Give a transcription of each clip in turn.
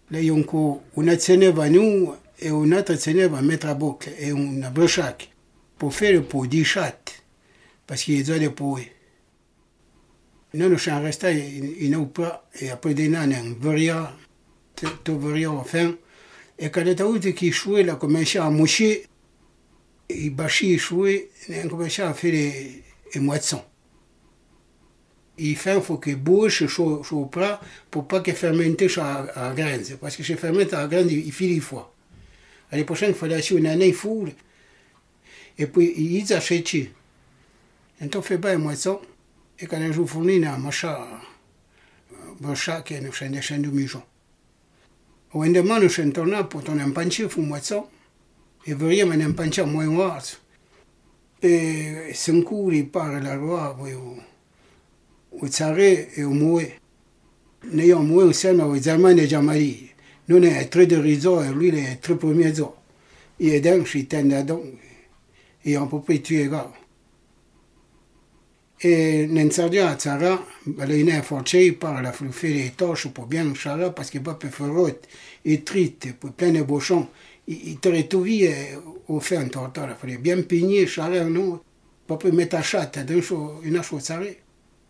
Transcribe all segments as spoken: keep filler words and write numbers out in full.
Là, il y a encore une tsene à nous et une autre tsene à mettre à boucle et une brochac pour faire le pot dix chattes parce qu'il y a des pots. Nous, nous sommes restés, il n'y a pas, et après des nains, un varia, tout varia enfin. Et quand les autres qui jouaient, là, commençaient à moucher, ils bâchaient, jouaient, ils commençaient à faire les, les moissons. Il faut que bouche chaud au plat pour pas que fermente à la graine. Parce que si fermente à la graine, il fait les fois. L'année prochaine, il fallait acheter une année foule. Et puis, ils achètent. Et on fait pas les moissons. Et quand un jour fourni, on a machin, brocha, qui est une chaîne de chaîne de mijon. Au lendemain, nous sommes tournés pour ton empanché, pour moisson. Et vous voyez, mon empanché moins noir. Et cinq coups, il part la loi, au tsaré et au moué. N'ayant moué au sein, au zaman de Jamali. Nous, on est très de rideau, et lui, il est très premier zo. Il est d'un, je suis tendadon. Et on peut pas tuer gars. Et Nensardia à Tsara, il a forcé par la faire les torches pour bien Chara parce qu'il ne peut pas faire route. Il trite, pour plein de bouchons. Il t'aurait tout vu au fait en tortue. Il fallait bien peigner Chara, non? Pas pour mettre à chatte, une chose Tsaré.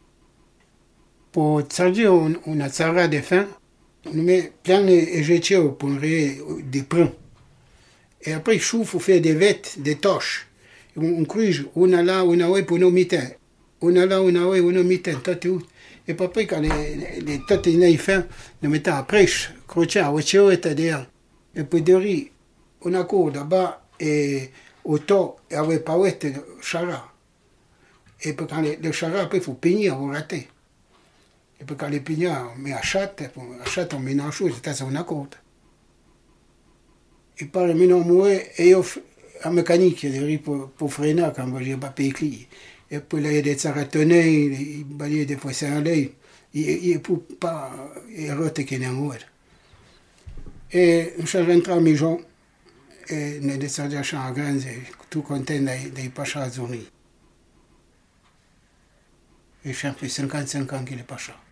Pour Tsardia, on a Tsara de fin. On met plein de éjectés pour des prins. Et après, il chauffe pour faire des vêtements, des torches. On cruje, on a là, on a là pour nos mitins. On a là, on a là, on a mitins, tout. Et après, quand les, les têtes ils font, nous mettons à prêche, crochet, à voiture, et derrière. Et puis de riz, on a cours là-bas, et au temps, et avec pas ouette, chara. Et puis quand les, le chara, après, il faut peigner, on rater. Et puis quand les peignent, on met à chatte, à chatte, on mélange tout, c'est ça, on a cours. Et par le mélange moué, et en mécanique, il y a des riz pour, pour freiner quand on n'a pas payé. Et puis là, il y a des tsaratonnais, il y a des poissons à l'œil. Il ne peut pas éroter qu'il y a un moué. Et je suis rentré à la maison, et nous descendu à champ à graines, tout content d'aller passer à la zone. Et j'ai fait cinquante-cinq ans qu'il est pas chat.